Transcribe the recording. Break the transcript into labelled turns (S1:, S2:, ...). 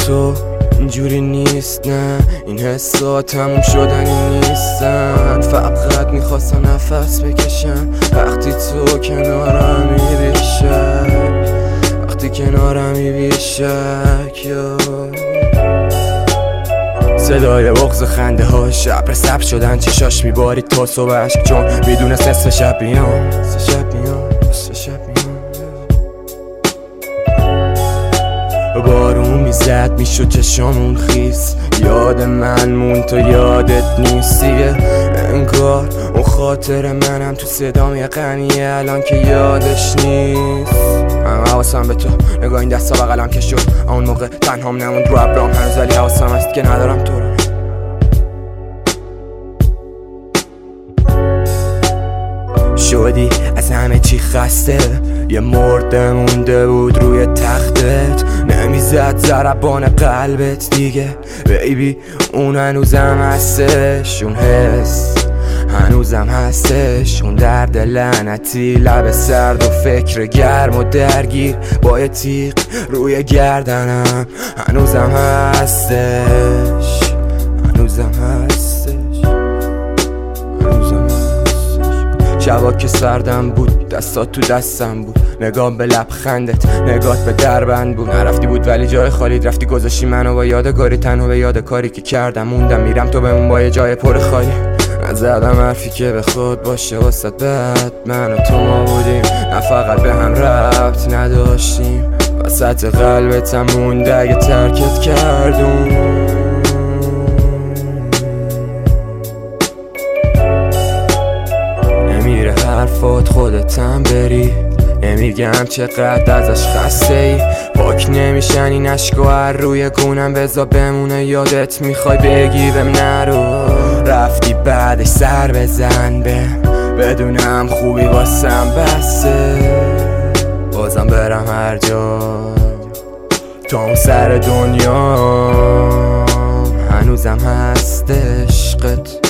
S1: تو اینجوری نیست، نه این حسا تموم شدنی نیستن. فقط میخواستم نفس بکشم وقتی تو کنارمی بیشک، وقتی کنارمی بیشک. صدای بغض و خنده ها شب رسب شدن، چشاش میبارید تا صبح عشق، چون میدونست نصف شب بیام، نصف شب بیام، نصف شب بیام. بارون میزد میشد چشامون خیس، یاد من مون تو یادت نیست دیگه. انگار اون خاطر منم تو صدام یه غنیه الان که یادش نیست. حواسم به تو نگاه این دستا بغلم که شد، اون موقع تنهام نموند رو ابرام هنوز، ولی حواسم هست که ندارم تو رو. شدی از همه چی خسته، یه مرده مونده بود روی تختت، نمیزد ضربان قلبت دیگه بیبی. اون هنوزم هستش، اون حس هنوزم هستش، اون درد لعنتی لب سرد و فکر گرم و درگیر با یه تیغ روی گردنم. هنوزم هستش، هنوزم هستش، هنوزم هستش. شبا که سردم بود دستات تو دستم بود، نگام به لبخندت نگات به دربند بود. نرفتی بود ولی جای خالی رفتی، گذاشتی منو با یادگاری تنها به یاد کاری که کردم. موندم میرم تو بمون با یه جای پر خالی. نزدم حرفی که به خود باشه واسه بعد، من و تو ما بودیم نه فقط به هم ربط نداشتیم. وسط قلبتم مونده اگه ترکت کردم. نمیره حرفات خودتم بری، نمیگم چقدر ازش خسته ای. پاک نمیشن این عشقا هر روی گونم، بذار بمونه یادت میخوای بگی بهم نرو. رفتی بعدش سر بزن بدونم خوبی واسم بسه، بازم برم هر جا تا اون سر دنیا. هنوزم هست عشقت.